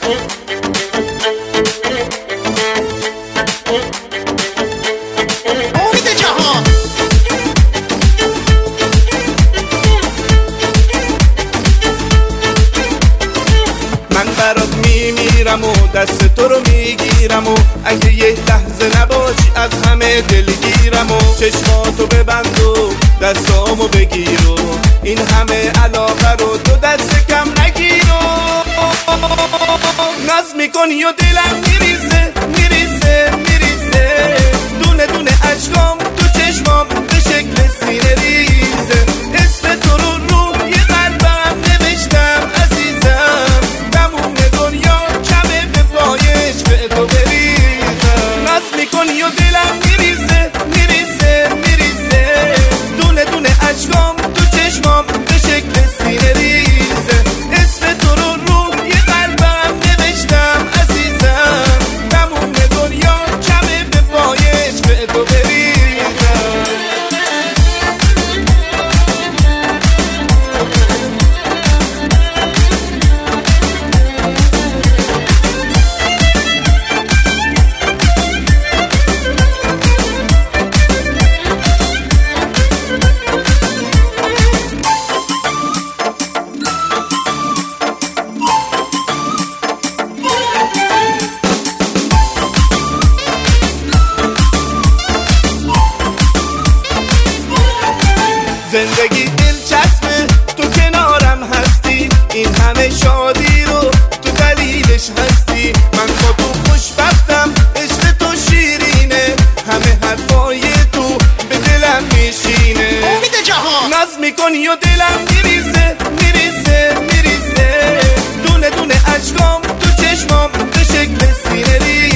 من برات میمیرم و دست تو رو میگیرم و اگه یه لحظه نباشی از همه دلگیرم و چشماتو ببند و دستامو بگیر و این همه علاقه رو تو دست کم نگیر و ناز میکنی و دلم میریزه میریزه میریزه دونه دونه اشکام تو چشمام به شکل سینه ریزه اسم تو رو روی قلبم نوشتم عزیزم تموم دنیا کمه به پایش به تو بریزم ناز میکنی و دلم میریزه میریزه میریزه دونه دونه اشکام تو چشمام به شکل سینه ریزه اسم تو رو روی قلبم نوشتم عزیزم تموم دنیا کمه به پایش به تو بریزم زندگی دلچسبه تو کنارم هستی این همه شادی رو تو دلیلش هستی من با تو خوشبختم عشق تو شیرینه همه حرفای تو به دلم میشینه امید جهان ناز میکنی و دلم میریزه میریزه میریزه دونه دونه اشکام تو چشمام به شکل سینه ریزه